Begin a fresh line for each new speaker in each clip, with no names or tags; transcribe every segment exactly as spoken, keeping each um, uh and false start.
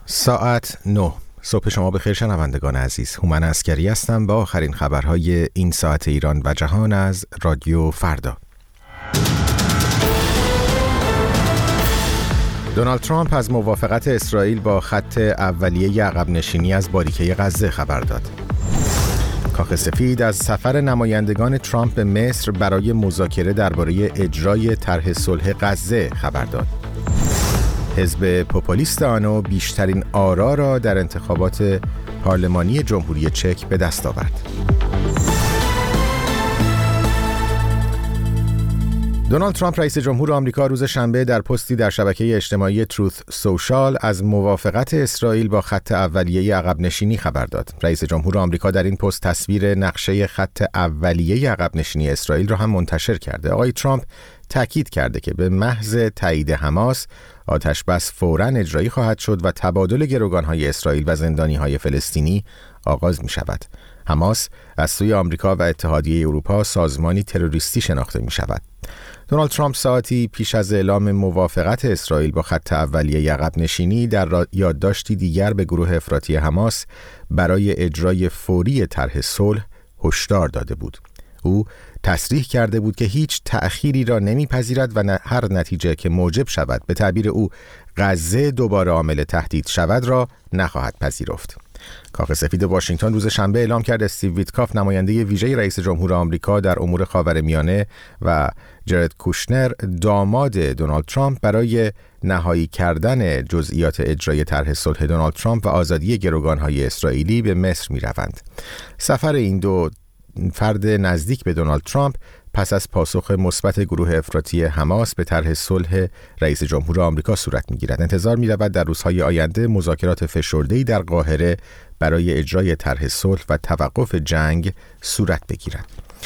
ساعت نه. صبح شما بخیر شنوندگان عزیز. هومن عسکری هستم با آخرین خبرهای این ساعت ایران و جهان از رادیو فردا. دونالد ترامپ از موافقت اسرائیل با خط اولیه عقب نشینی از باریکه غزه خبر داد. کاخ سفید از سفر نمایندگان ترامپ به مصر برای مذاکره درباره اجرای طرح صلح غزه خبر داد. حزب پوپولیست آنو بیشترین آرا را در انتخابات پارلمانی جمهوری چک به دست آورد. دونالد ترامپ رئیس جمهور آمریکا روز شنبه در پستی در شبکه اجتماعی تروث سوشال از موافقت اسرائیل با خط اولیه عقب نشینی خبر داد. رئیس جمهور آمریکا در این پست تصویر نقشه خط اولیه عقب نشینی اسرائیل را هم منتشر کرده. آقای ترامپ تاکید کرده که به محض تایید حماس آتش بس فوراً اجرایی خواهد شد و تبادل گروگان‌های اسرائیل و زندانی‌های فلسطینی آغاز می‌شود. حماس از سوی آمریکا و اتحادیه اروپا سازمانی تروریستی شناخته می‌شود. دونالد ترامپ ساعتی پیش از اعلام موافقت اسرائیل با خط اولیه عقب نشینی در یادداشتی دیگر به گروه افراطی حماس برای اجرای فوری طرح صلح هشدار داده بود. او تصریح کرده بود که هیچ تأخیری را نمیپذیرد و هر نتیجه که موجب شود به تعبیر او غزه دوباره عامل تهدید شود را نخواهد پذیرفت. کاخ سفید واشنگتن روز شنبه اعلام کرد استیو ویتکاف نماینده ویژه رئیس جمهور آمریکا در امور خاورمیانه و جرد کوشنر داماد دونالد ترامپ برای نهایی کردن جزئیات اجرای طرح صلح دونالد ترامپ و آزادی گروگان‌های اسرائیلی به مصر می‌روند. سفر این دو فرد نزدیک به دونالد ترامپ پس از پاسخ مثبت گروه افراطی حماس به طرح صلح رئیس جمهور آمریکا صورت می‌گیرد. انتظار می‌رود در روزهای آینده مذاکرات فشرده‌ای در قاهره برای اجرای طرح صلح و توقف جنگ صورت بگیرد.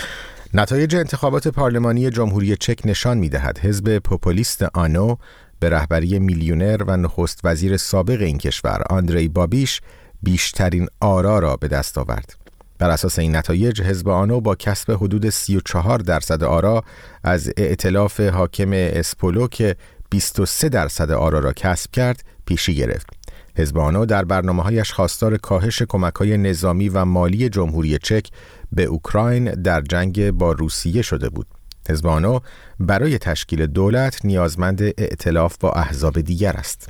نتایج انتخابات پارلمانی جمهوری چک نشان می‌دهد حزب پوپولیست آنو به رهبری میلیونر و نخست وزیر سابق این کشور آندری بابیش بیشترین آرا را به دست آورد. بر اساس این نتایج حزب آنو با کسب حدود سی و چهار درصد آرا از ائتلاف حاکم اسپولو که بیست و سه درصد آرا را کسب کرد پیشی گرفت. حزب آنو در برنامه‌هایش خواستار کاهش کمک‌های نظامی و مالی جمهوری چک به اوکراین در جنگ با روسیه شده بود. حزب آنو برای تشکیل دولت نیازمند ائتلاف با احزاب دیگر است.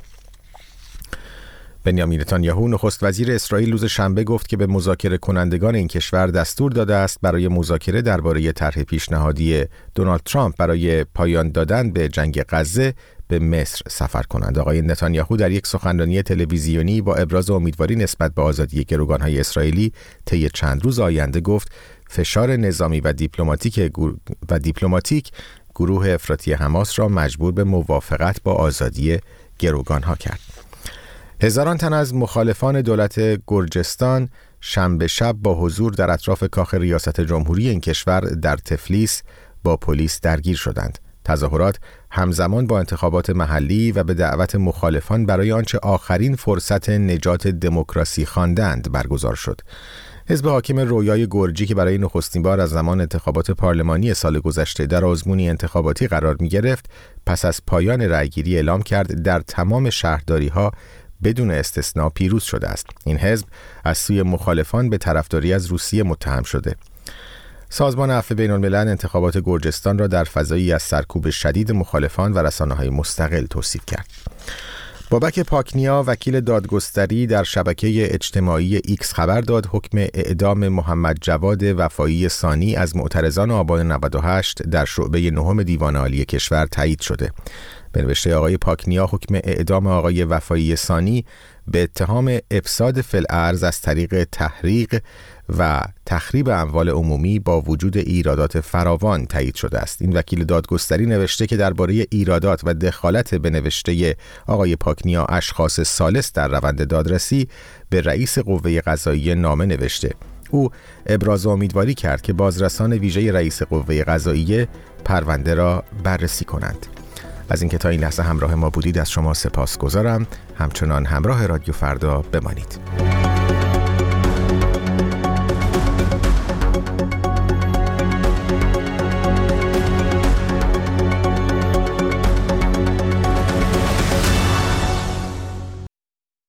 بنیامین نتانیاهو نخست وزیر اسرائیل روز شنبه گفت که به مذاکره کنندگان این کشور دستور داده است برای مذاکره درباره طرح پیشنهادی دونالد ترامپ برای پایان دادن به جنگ غزه به مصر سفر کنند. آقای نتانیاهو در یک سخنرانی تلویزیونی با ابراز امیدواری نسبت به آزادی گروگان‌های اسرائیلی طی چند روز آینده گفت فشار نظامی و دیپلماتیک و دیپلماتیک گروه افراطی حماس را مجبور به موافقت با آزادی گروگان‌ها کرد. هزاران تن از مخالفان دولت گرجستان شنبه شب با حضور در اطراف کاخ ریاست جمهوری این کشور در تفلیس با پلیس درگیر شدند. تظاهرات همزمان با انتخابات محلی و به دعوت مخالفان برای آنچه آخرین فرصت نجات دموکراسی خواندند برگزار شد. حزب حاکم رویای گرجی که برای نخستین بار از زمان انتخابات پارلمانی سال گذشته در آزمونی انتخاباتی قرار می گرفت، پس از پایان رأیگیری اعلام کرد در تمام شهرداری‌ها بدون استثناء پیروز شده است. این حزب از سوی مخالفان به طرفداری از روسیه متهم شده. سازمان عفو بین‌الملل انتخابات گرجستان را در فضایی از سرکوب شدید مخالفان و رسانه‌های مستقل توصیف کرد. بابک پاکنیا وکیل دادگستری در شبکه اجتماعی ایکس خبر داد حکم اعدام محمد جواد وفایی ثانی از معترضان آبان نود و هشت در شعبه نهم دیوان عالی کشور تایید شده. به نوشته آقای پاکنیا حکم اعدام آقای وفایی ثانی به اتهام افساد فی الارض از طریق تحریق و تخریب اموال عمومی با وجود ایرادات فراوان تایید شده است. این وکیل دادگستری نوشته که درباره ایرادات و دخالت به نوشته آقای پاکنیا اشخاص ثالث در روند دادرسی به رئیس قوه قضاییه نامه نوشته. او ابراز امیدواری کرد که بازرسان ویژه رئیس قوه قضاییه پرونده را بررسی کنند. از اینکه تا این لحظه همراه ما بودید از شما سپاسگزارم. همچنان همراه رادیو فردا بمانید.